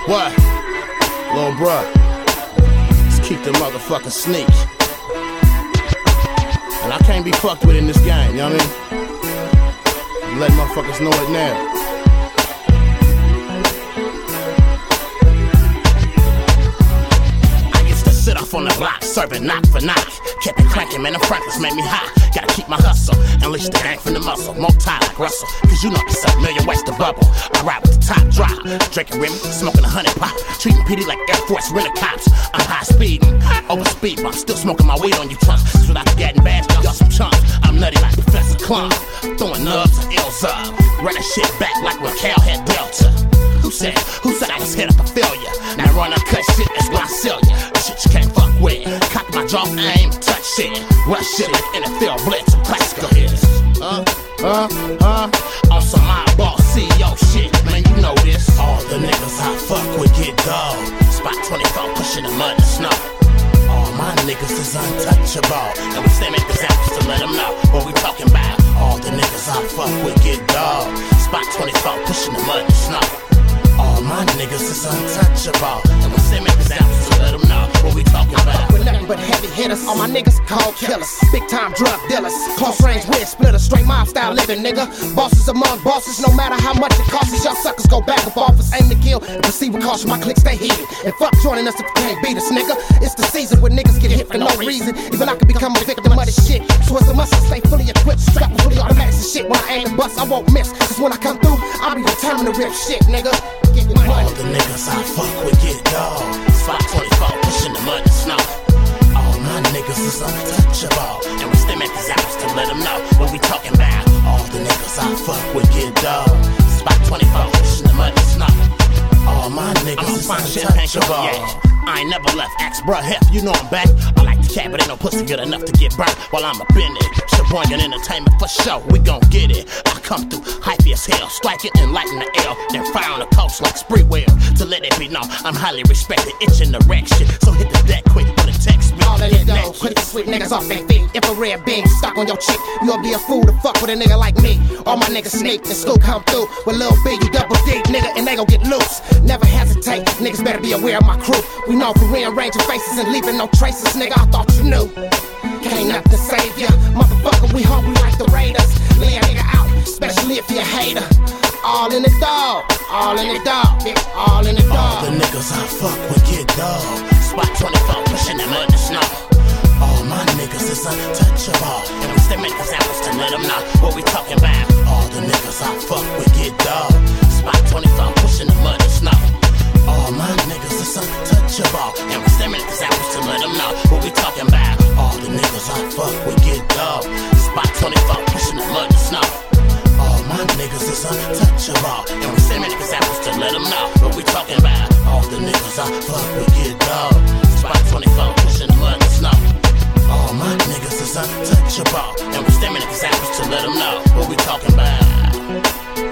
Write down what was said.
What? Lil' bruh, let's keep the motherfucking sneak. And I can't be fucked with in this game, you know what I mean? Let motherfuckers know it now. Sit off on the block, serving knock for knock. Kept it cranking, man, the Franklin's made me hot. Gotta keep my hustle, unleash the gang from the muscle. More time like Russell, cause you know it's a million ways to bubble. I ride with the top drop, drinking Remy, smoking 100 pop. Treating PD like Air Force rental cops. I'm high speeding, over speed, but I'm still smoking my weed on you chunks. Cause without getting bad, y'all some chunks. I'm nutty like Professor Klump, throwing nubs and L's up. Running shit back like when Cal had Delta. Who said I was head up a failure? Now run uncut shit, that's why I sell ya. Shit you can't fuck with. Cock my jaw, aim, touch shit. Rush shit like NFL blitz, some classical hits. On some eyeball CEO shit, man, you know this. All the niggas I fuck with get dog. Spot 24 pushing the mud and snow. All my niggas is untouchable, and we stay make examples to let them know what we talking about. All the niggas I fuck with get dog. Spot 24 pushing the mud and snow. All my niggas is untouchable, and we say make examples to let them know what we talking about. With nothing but heavy hitters, all my niggas called killers. Big time drug dealers, close range win splitters. Straight mob style living, nigga. Bosses among bosses, no matter how much it costs us. Y'all suckers go back and forth, aim to kill. And proceed with caution, my clique stay heated. And fuck joining us if you can't beat us, nigga. It's the season where niggas get hit for no reason. Even I could become a victim of this shit. So it's a must I stay fully equipped, strapped with fully automatics and shit. When I aim and bust, I won't miss. Cause when I come through, I'll be determined to rip shit, nigga. All the niggas I fuck with get dog. Spot 24 pushing the mud and snow. All my niggas is untouchable, and we stay make examples to let them know what we talking about. All the niggas I fuck with get dog. Spot 24 pushing the mud and snow. All my niggas is untouchable. Yeah. I ain't never left, ask bruh, hell, you know I'm back. I like the cat, but ain't no pussy good enough to get burnt while I'm up in it. Sheboygan Entertainment for sure, we gon' get it. I come through, hypey as hell, strike it and lighten the L. Then fire on the coast like Spreewell, to let it be known I'm highly respected, itching the wreck shit. So hit the deck quick when it text me. All of it though, quick to sweep niggas off their feet. Infrared beam stuck on your chick, you'll be a fool to fuck with a nigga like me. All my niggas sneak, the school come through with Lil B, you double D, nigga, and they gon' get loose. Never hesitate, niggas better be aware of my crew. We know for rearranging faces and leaving no traces, nigga, I thought you knew. Can't nothing save ya, motherfucker, we hungry like the Raiders. Lay a nigga out, especially if you're a hater. All in the dog, all in the dog, bitch, all in the dog. All the niggas I fuck with get dog. Spot 24 pushing the mud and snow. All my niggas is untouchable, and we still make examples to let them know what we talking about. All the niggas I fuck with get dog. Spot 24 pushing the mud and snow. All my niggas is untouchable, and we still make examples to let them know what we talking about. All the niggas I fuck with get dog. Spot 24 pushing the mud and snow. All my niggas is untouchable, and we still make examples to let them know what we talking about. All the niggas I fuck with get dog. Spot 24 pushing the mud and snow. All my niggas is untouchable, and we still make examples to let them know what we talking about.